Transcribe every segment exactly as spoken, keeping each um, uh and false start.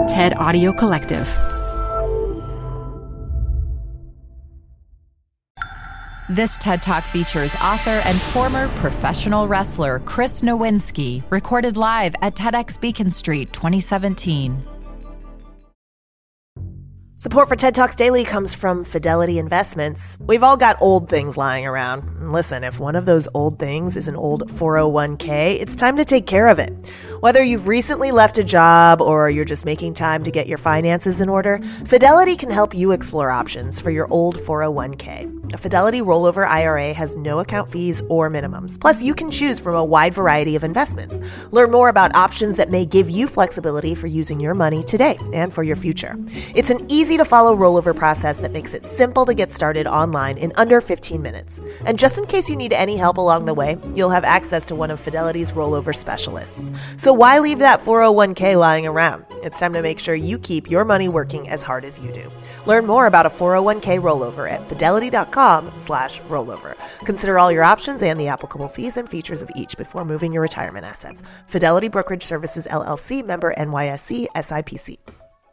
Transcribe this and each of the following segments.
TED Audio Collective. This TED Talk features author and former professional wrestler Chris Nowinski, recorded live at TEDx Beacon Street twenty seventeen. Support for TED Talks Daily comes from Fidelity Investments. We've all got old things lying around. And listen, if one of those old things is an old four oh one k, it's time to take care of it. Whether you've recently left a job or you're just making time to get your finances in order, Fidelity can help you explore options for your old four oh one k. A Fidelity rollover I R A has no account fees or minimums. Plus, you can choose from a wide variety of investments. Learn more about options that may give you flexibility for using your money today and for your future. It's an easy to follow rollover process that makes it simple to get started online in under fifteen minutes. And just in case you need any help along the way, you'll have access to one of Fidelity's rollover specialists. So why leave that four oh one k lying around? It's time to make sure you keep your money working as hard as you do. Learn more about a four oh one k rollover at fidelity.com slash rollover. Consider all your options and the applicable fees and features of each before moving your retirement assets. Fidelity Brokerage Services, L L C, member N Y S E, S I P C.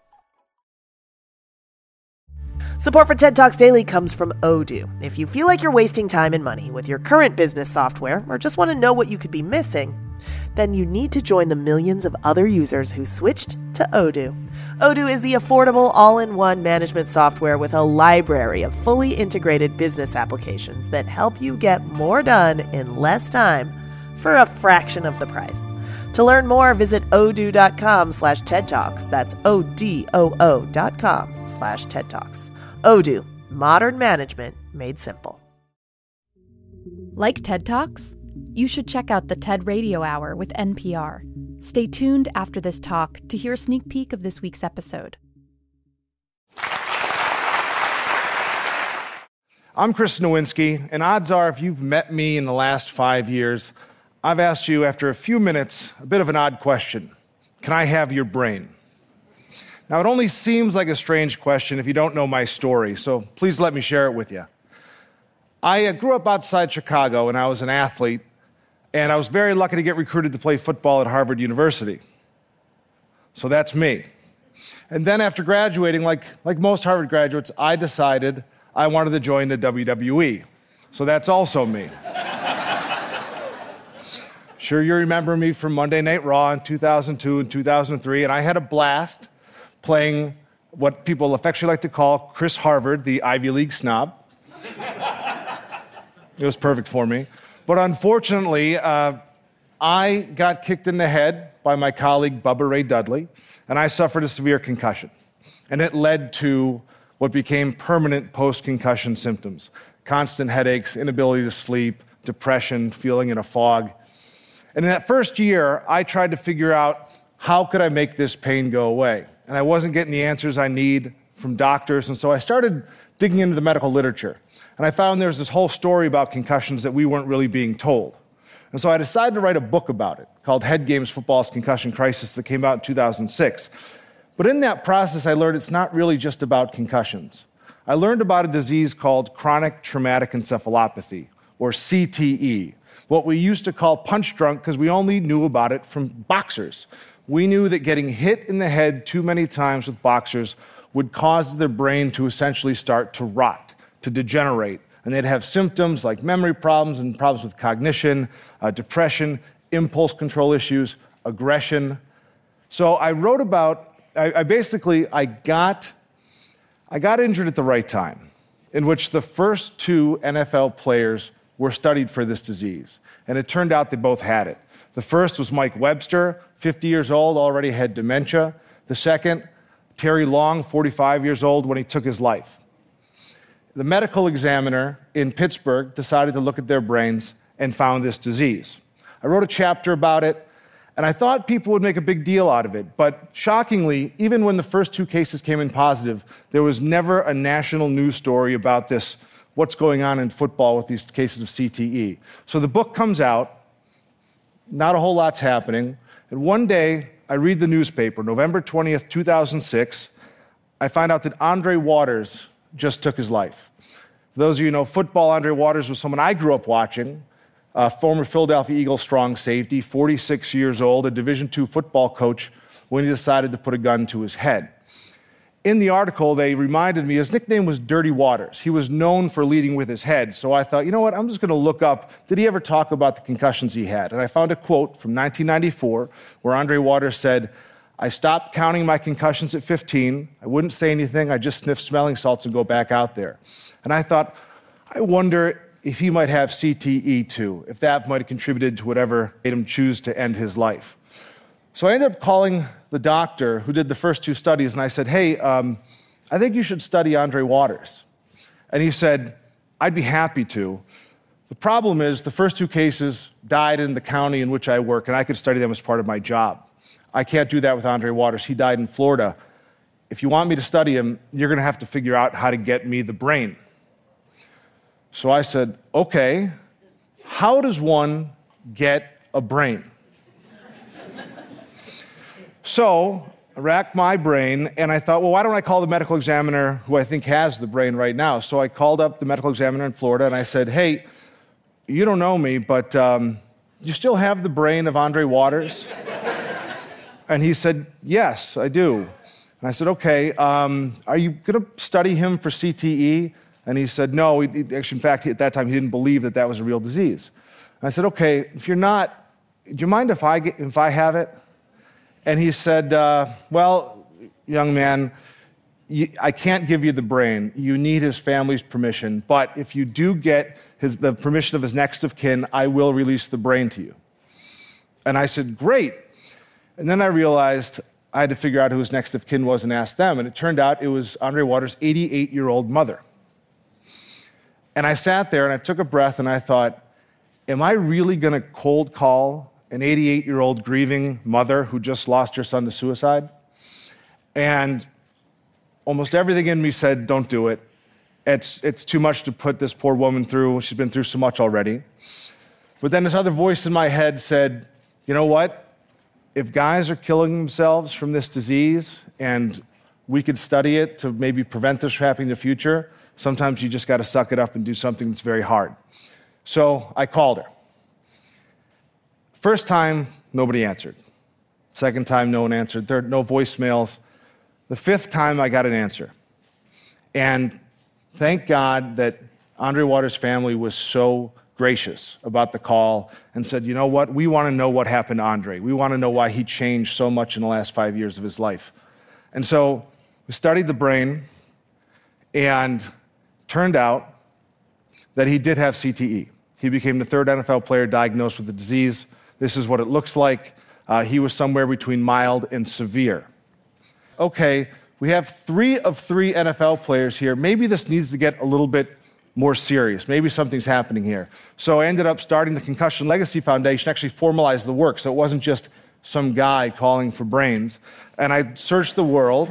Support for TED Talks Daily comes from Odoo. If you feel like you're wasting time and money with your current business software or just want to know what you could be missing, then you need to join the millions of other users who switched to Odoo. Odoo is the affordable all-in-one management software with a library of fully integrated business applications that help you get more done in less time for a fraction of the price. To learn more, visit odoo.com slash TED Talks. That's O-D-O-O dot com slash TED Talks. Odoo, modern management made simple. Like TED Talks? You should check out the TED Radio Hour with N P R. Stay tuned after this talk to hear a sneak peek of this week's episode. I'm Chris Nowinski, and odds are if you've met me in the last five years, I've asked you after a few minutes a bit of an odd question. Can I have your brain? Now, it only seems like a strange question if you don't know my story, so please let me share it with you. I uh, grew up outside Chicago, and I was an athlete, and I was very lucky to get recruited to play football at Harvard University. So that's me. And then after graduating, like, like most Harvard graduates, I decided I wanted to join the W W E. So that's also me. Sure, you remember me from Monday Night Raw in two thousand two and two thousand three, and I had a blast playing what people affectionately like to call Chris Harvard, the Ivy League snob. It was perfect for me. But unfortunately, uh, I got kicked in the head by my colleague Bubba Ray Dudley, and I suffered a severe concussion. And it led to what became permanent post-concussion symptoms: constant headaches, inability to sleep, depression, feeling in a fog. And in that first year, I tried to figure out how could I make this pain go away. And I wasn't getting the answers I need from doctors, and so I started digging into the medical literature. And I found there was this whole story about concussions that we weren't really being told. And so I decided to write a book about it called Head Games: Football's Concussion Crisis that came out in two thousand six. But in that process, I learned it's not really just about concussions. I learned about a disease called chronic traumatic encephalopathy, or C T E, what we used to call punch drunk because we only knew about it from boxers. We knew that getting hit in the head too many times with boxers would cause their brain to essentially start to rot, to degenerate. And they'd have symptoms like memory problems and problems with cognition, uh, depression, impulse control issues, aggression. So I wrote about, I, I basically, I got, I got injured at the right time, in which the first two N F L players were studied for this disease. And it turned out they both had it. The first was Mike Webster, fifty years old, already had dementia. The second, Terry Long, forty-five years old, when he took his life. The medical examiner in Pittsburgh decided to look at their brains and found this disease. I wrote a chapter about it, and I thought people would make a big deal out of it. But shockingly, even when the first two cases came in positive, there was never a national news story about this, what's going on in football with these cases of C T E. So the book comes out, not a whole lot's happening, and one day I read the newspaper, November twentieth, two thousand six, I find out that Andre Waters just took his life. For those of you who know football, Andre Waters was someone I grew up watching, a former Philadelphia Eagles strong safety, forty-six years old, a Division two football coach when he decided to put a gun to his head. In the article, they reminded me his nickname was Dirty Waters. He was known for leading with his head. So I thought, you know what, I'm just going to look up, did he ever talk about the concussions he had? And I found a quote from nineteen ninety-four where Andre Waters said, "I stopped counting my concussions at fifteen. I wouldn't say anything. I just sniff smelling salts and go back out there." And I thought, I wonder if he might have C T E too, if that might have contributed to whatever made him choose to end his life. So I ended up calling the doctor who did the first two studies, and I said, hey, um, I think you should study Andre Waters. And he said, I'd be happy to. The problem is the first two cases died in the county in which I work, and I could study them as part of my job. I can't do that with Andre Waters. He died in Florida. If you want me to study him, you're going to have to figure out how to get me the brain. So I said, okay, how does one get a brain? So I racked my brain, and I thought, well, why don't I call the medical examiner who I think has the brain right now? So I called up the medical examiner in Florida, and I said, hey, you don't know me, but um, you still have the brain of Andre Waters? And he said, yes, I do. And I said, okay, um, are you going to study him for C T E? And he said, no. He, actually, in fact, at that time, he didn't believe that that was a real disease. And I said, okay, if you're not, do you mind if I, get, if I have it? And he said, uh, well, young man, you, I can't give you the brain. You need his family's permission. But if you do get his, the permission of his next of kin, I will release the brain to you. And I said, great. And then I realized I had to figure out who his next of kin was and ask them. And it turned out it was Andre Waters' eighty-eight-year-old mother. And I sat there and I took a breath and I thought, am I really going to cold call an eighty-eight-year-old grieving mother who just lost her son to suicide? And almost everything in me said, don't do it. It's, it's too much to put this poor woman through. She's been through so much already. But then this other voice in my head said, you know what? If guys are killing themselves from this disease and we could study it to maybe prevent this from happening in the future, sometimes you just got to suck it up and do something that's very hard. So I called her. First time, nobody answered. Second time, no one answered. Third, no voicemails. The fifth time, I got an answer. And thank God that Andre Waters' family was so gracious about the call and said, you know what, we want to know what happened to Andre. We want to know why he changed so much in the last five years of his life. And so we studied the brain, and turned out that he did have C T E. He became the third N F L player diagnosed with the disease. This is what it looks like. Uh, he was somewhere between mild and severe. Okay, we have three of three N F L players here. Maybe this needs to get a little bit more serious. Maybe something's happening here. So I ended up starting the Concussion Legacy Foundation, actually formalized the work, so it wasn't just some guy calling for brains. And I searched the world,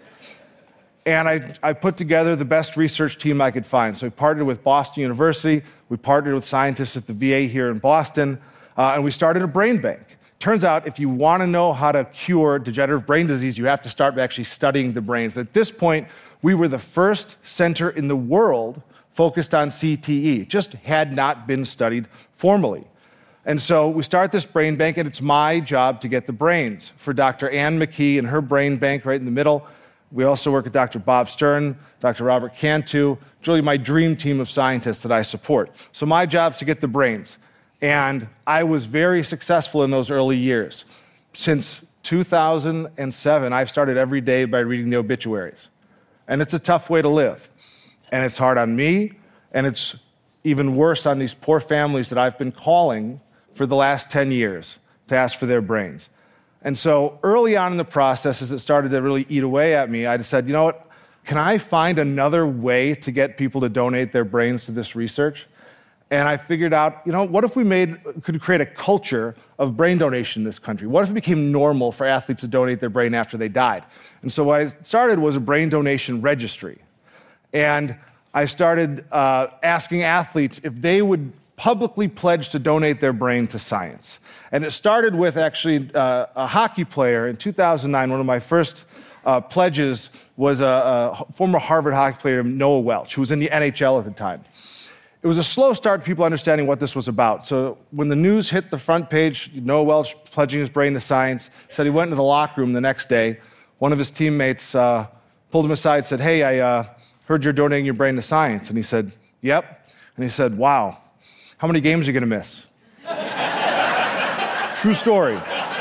and I, I put together the best research team I could find. So we partnered with Boston University, we partnered with scientists at the V A here in Boston, uh, and we started a brain bank. Turns out if you want to know how to cure degenerative brain disease, you have to start by actually studying the brains. At this point, we were the first center in the world focused on C T E. It just had not been studied formally. And so we start this brain bank, and it's my job to get the brains for Doctor Ann McKee and her brain bank right in the middle. We also work with Doctor Bob Stern, Doctor Robert Cantu. It's really my dream team of scientists that I support. So my job is to get the brains. And I was very successful in those early years. Since two thousand seven, I've started every day by reading the obituaries. And it's a tough way to live. And it's hard on me, and it's even worse on these poor families that I've been calling for the last ten years to ask for their brains. And so early on in the process, as it started to really eat away at me, I just said, you know what, can I find another way to get people to donate their brains to this research? And I figured out, you know, what if we made, could create a culture of brain donation in this country? What if it became normal for athletes to donate their brain after they died? And so what I started was a brain donation registry. And I started uh, asking athletes if they would publicly pledge to donate their brain to science. And it started with actually uh, a hockey player in two thousand nine. One of my first uh, pledges was a, a former Harvard hockey player, Noah Welch, who was in the N H L at the time. it was a slow start to people understanding what this was about. So when the news hit the front page, Noah Welch pledging his brain to science, said he went into the locker room the next day. One of his teammates uh, pulled him aside and said, hey, I uh, heard you're donating your brain to science. And he said, yep. And he said, wow, how many games are you going to miss? True story.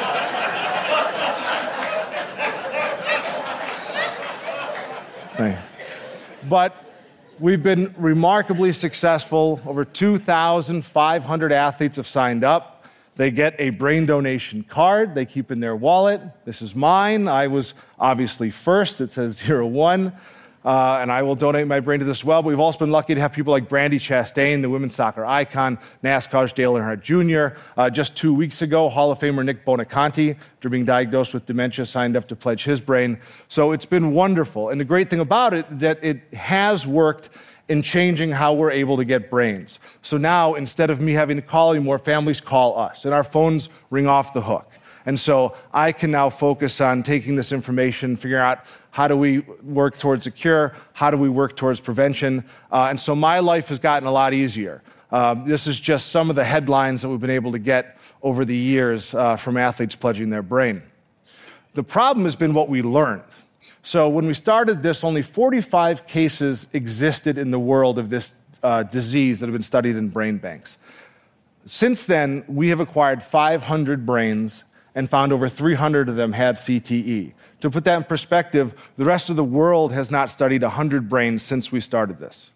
But we've been remarkably successful. Over two thousand five hundred athletes have signed up. They get a brain donation card they keep in their wallet. This is mine. I was obviously first. It says zero one. Uh, and I will donate my brain to this as well. But we've also been lucky to have people like Brandi Chastain, the women's soccer icon, NASCAR's Dale Earnhardt Junior Uh, just two weeks ago, Hall of Famer Nick Bonaconte, after being diagnosed with dementia, signed up to pledge his brain. So it's been wonderful. And the great thing about it is that it has worked in changing how we're able to get brains. So now, instead of me having to call anymore, families call us, and our phones ring off the hook. And so I can now focus on taking this information, figuring out how do we work towards a cure, how do we work towards prevention. Uh, and so my life has gotten a lot easier. Uh, this is just some of the headlines that we've been able to get over the years uh, from athletes pledging their brain. The problem has been what we learned. So when we started this, only forty-five cases existed in the world of this uh, disease that have been studied in brain banks. Since then, we have acquired five hundred brains and found over three hundred of them had C T E. To put that in perspective, the rest of the world has not studied one hundred brains since we started this.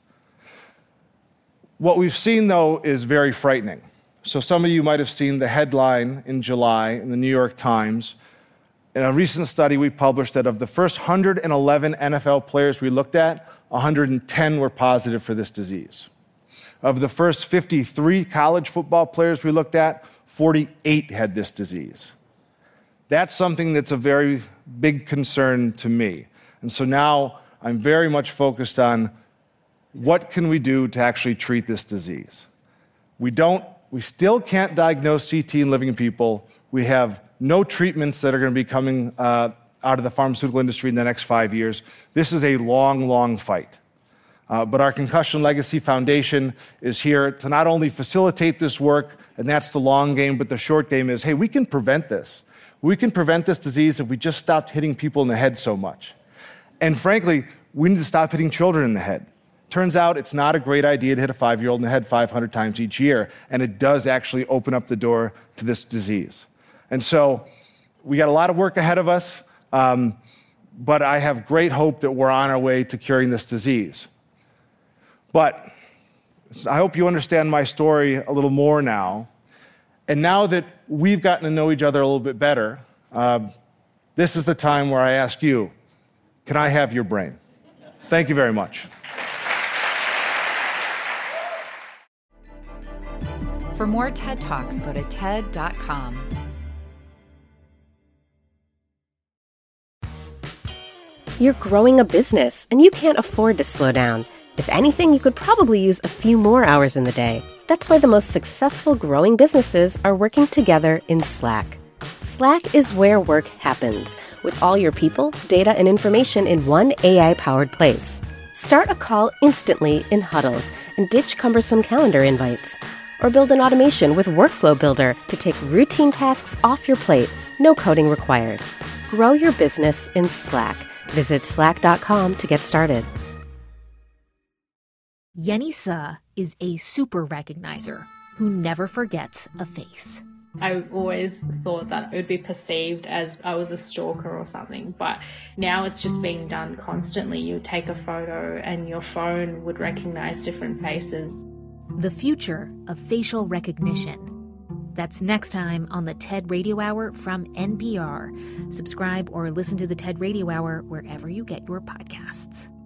What we've seen, though, is very frightening. So some of you might have seen the headline in July in the New York Times. In a recent study we published that of the first one hundred eleven N F L players we looked at, one hundred ten were positive for this disease. Of the first fifty-three college football players we looked at, forty-eight had this disease. That's something that's a very big concern to me. And so now I'm very much focused on what can we do to actually treat this disease. We don't, we still can't diagnose C T in living people. We have no treatments that are going to be coming uh, out of the pharmaceutical industry in the next five years. This is a long, long fight. Uh, but our Concussion Legacy Foundation is here to not only facilitate this work, and that's the long game, but the short game is, hey, we can prevent this. We can prevent this disease if we just stopped hitting people in the head so much. And frankly, we need to stop hitting children in the head. Turns out it's not a great idea to hit a five-year-old in the head five hundred times each year, and it does actually open up the door to this disease. And so we got a lot of work ahead of us, um, but I have great hope that we're on our way to curing this disease. But I hope you understand my story a little more now. And now that we've gotten to know each other a little bit better, uh, this is the time where I ask you, can I have your brain? Thank you very much. For more TED Talks, go to ted dot com. You're growing a business, and you can't afford to slow down. If anything, you could probably use a few more hours in the day. That's why the most successful growing businesses are working together in Slack. Slack is where work happens, with all your people, data, and information in one A I-powered place. Start a call instantly in huddles and ditch cumbersome calendar invites. Or build an automation with Workflow Builder to take routine tasks off your plate, no coding required. Grow your business in Slack. Visit slack dot com to get started. Yenisa is a super recognizer who never forgets a face. I always thought that it would be perceived as I was a stalker or something, but now it's just being done constantly. You would take a photo and your phone would recognize different faces. The future of facial recognition. That's next time on the TED Radio Hour from N P R. Subscribe or listen to the TED Radio Hour wherever you get your podcasts.